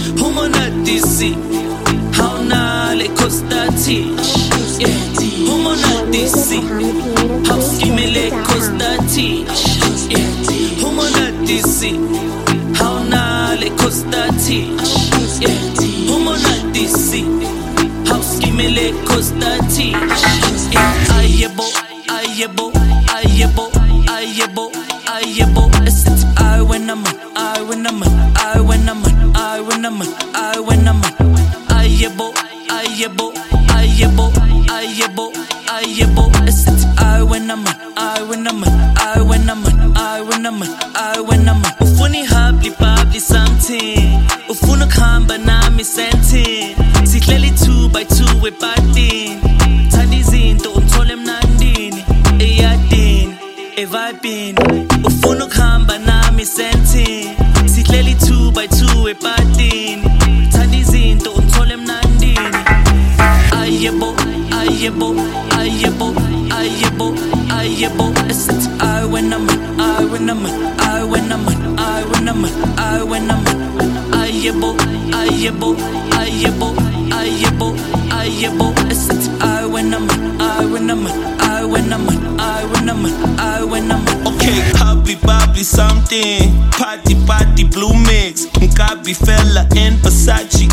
Humonatisi, haunale kostatich. Humonatisi, hauskimele kostatich. Humonatisi, haunale kostatich. Humonatisi, hauskimele kostatich. Ayebo, ayebo, ayebo, ayebo, ayebo. It's I when I'm I when I'm I when I'm I when I'm I when I'm ayebo, ayebo, ayebo, ayebo, ayebo. It's I when I'm I when I'm I when I'm I when I'm I when I'm. Ufuni habli babli something. Ufuna khamba nami sentin. Sihleli 2 by 2 epatin. Thanda izinto umthole mnandini. Eyadini, evibini. Ufuna khamba nami sentin. Sihleli 2 by 2 epatin. Thanda izinto umthole mnandini. Ayebo, ayebo, ayebo, ayebo, ayebo. It's I when I'm I when I'm I when I'm I when I'm I when I'm ayebo, ayebo, ayebo, ayebo, ayebo. It's I when I'm I when I'm I when I'm I when I'm I when I'm. Okay, hubby bubbly something. Party party blue mix. Ngabi fella in Versace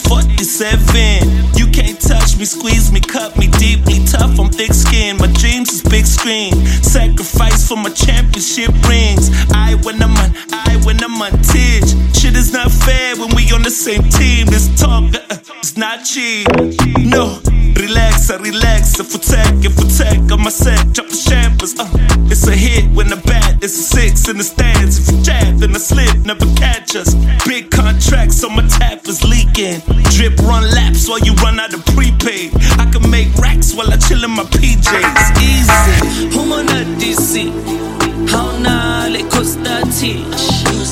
AK-47. You can't touch me, squeeze me, cut me deeply tough. I'm thick skin. My dreams is big screen. Sacrifice for my championship rings. I when I'm on Tidge. Shit is not fair when we on the same team. This talk it's not cheap. No, relax, Futech, on my set, drop the shambles. It's a hit when the bat, it's a 6 in the stands. If you jab, then I slip, never catch us. Big contracts on my tap is leaking. Drip run laps while you run out of prepaid. I can make racks while I chill in my PJs. Easy. Humonatisi, haunale kostatich.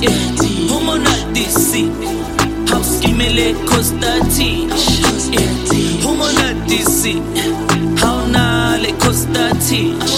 Humonatisi, hauskimele kostatich. Humonatisi, haunale kostatich.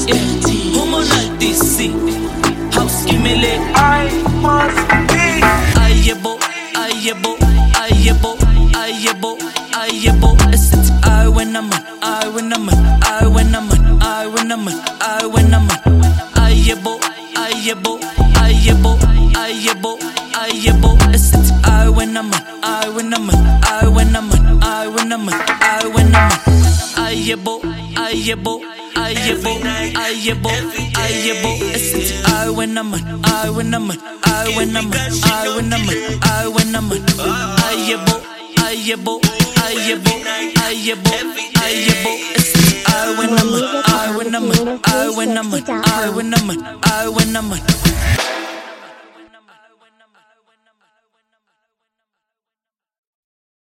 Humonatisi, hauskimele. I must be. Ayebo, ayebo, ayebo, ayebo, ayebo. It's I when I'm I when I'm I when I'm I when I'm I when I'm ayebo, ayebo, ayebo, ayebo, ayebo. It's I when I'm I when I'm I when I'm I when I'm I when I'm ayebo, ayebo, ayebo, ayebo, ayebo. It's I when I'm I when I'm I when I'm I when I'm I when I'm ayebo, ayebo, ayebo, ayebo, ayebo. It's I when I'm I when I'm I when I'm I when I'm I when I'm